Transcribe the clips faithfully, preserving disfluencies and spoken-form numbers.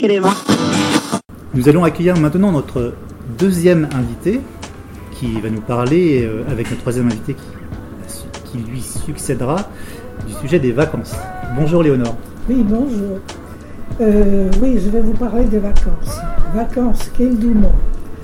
Nous allons accueillir maintenant notre deuxième invité qui va nous parler, euh, avec notre troisième invité qui, qui lui succédera, du sujet des vacances. Bonjour Léonore. Oui, bonjour. Euh, oui, je vais vous parler des vacances. Vacances, quel doux mot.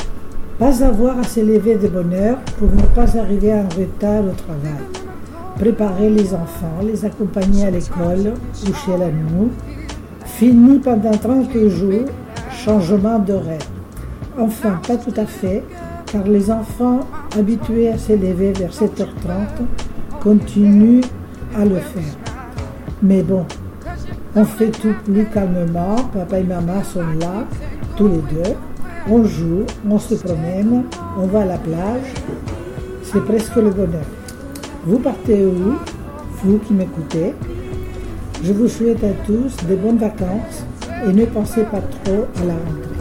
Pas avoir à s'élever de bonne heure pour ne pas arriver en retard au travail. Préparer les enfants, les accompagner à l'école ou chez la nounou. Fini pendant trente jours, changement d'horaire. Enfin, pas tout à fait, car les enfants habitués à s'élever vers sept heures trente continuent à le faire. Mais bon, on fait tout plus calmement, papa et maman sont là, tous les deux. On joue, on se promène, on va à la plage, c'est presque le bonheur. Vous partez où, vous qui m'écoutez? Je vous souhaite à tous de bonnes vacances et ne pensez pas trop à la rentrée.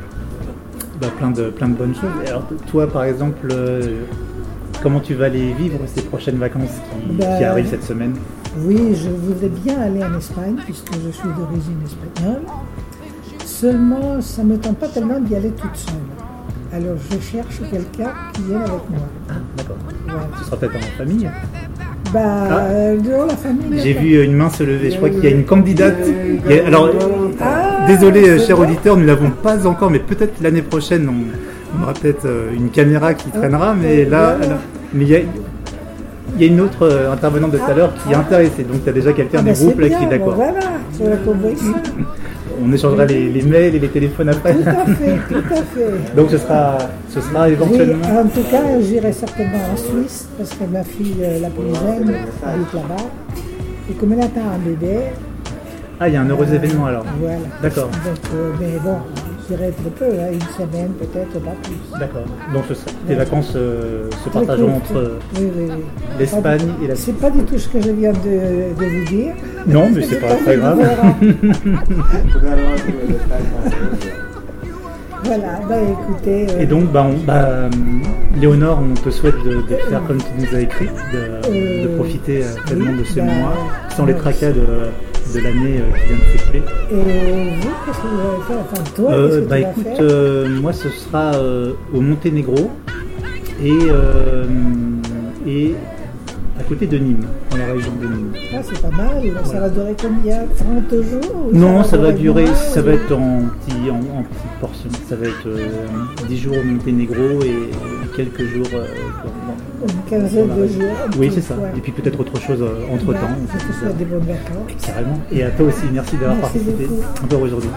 Bah, plein, de, plein de bonnes choses. Et alors toi par exemple, euh, comment tu vas les vivre ces prochaines vacances qui, bah, qui arrivent cette semaine? Oui, je voudrais bien aller en Espagne puisque je suis d'origine espagnole. Seulement, ça ne me tente pas tellement d'y aller toute seule. Alors je cherche quelqu'un qui vienne avec moi. Ah, d'accord. Voilà. Ce sera peut-être en famille? Bah, ah. euh, dehors la famille. J'ai vu une main se lever. Je crois qu'il y a une candidate. Il y a, alors, ah, désolé, cher auditeur, nous ne l'avons pas encore, mais peut-être l'année prochaine, on, on aura peut-être une caméra qui traînera. Mais là, voilà. là mais il y a, il y a une autre euh, intervenante de tout à l'heure qui est intéressée. Donc, tu as déjà quelqu'un ah, du bah, groupe là, bien, qui est d'accord. Bon, voilà, c'est la convoiture. On échangera les, les mails et les téléphones après. Tout à fait, tout à fait. Donc ce sera, ce sera éventuellement... Oui, en tout cas, j'irai certainement en Suisse, parce que ma fille, la plus jeune, habite là-bas. Et comme elle attend un bébé... Ah, il y a un heureux euh, événement alors. Voilà. D'accord. Donc, euh, mais bon, j'irai très peu, hein, une semaine peut-être, pas plus. D'accord. Donc ce sera, tes ouais. vacances euh, se très partageront cool, entre oui, oui, oui. l'Espagne et la Suisse. C'est pas du tout ce que je viens de, de vous dire. Non, mais c'est pas très grave. Voilà, bah écoutez... Euh, et donc, bah, on, bah, Léonore, on te souhaite de, de faire comme tu nous as écrit, de, euh, de profiter euh, pleinement oui, de ce bah, mois, sans bah, les tracas de, de l'année euh, qui vient de s'écouler. Et vous, qu'est-ce que vous allez faire? Enfin, toi, euh, qu'est-ce que bah, tu vas écoute, faire euh, moi, ce sera euh, au Monténégro et, euh, et à côté de Nîmes, dans la région de Nîmes. Ah, c'est pas mal. Ça voilà. va durer combien? trente jours? Non, ça, ça va durer, mois, ça ou... va être en, petit, en, en petites portions. Ça va être euh, dix jours au Monténégro et quelques jours euh, dans, une quinzaine de jours. Oui, c'est ça. Ouais. Et puis peut-être autre chose euh, entre bah, temps. Je te souhaite des bonnes vacances. Carrément. Et à toi aussi, merci d'avoir merci participé beaucoup. encore aujourd'hui.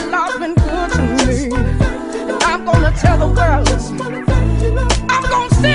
Tell the world I'm gonna sing.